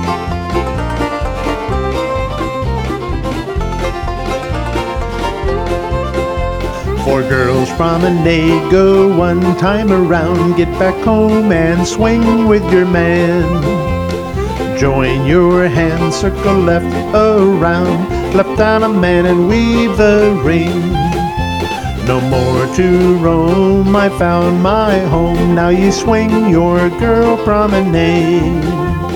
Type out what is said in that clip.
Four girls promenade, go one time around, get back home and swing with your man. Join your hands, circle left around, left on a man and weave the ring. No more to roam, I found my home, now you swing your girl promenade.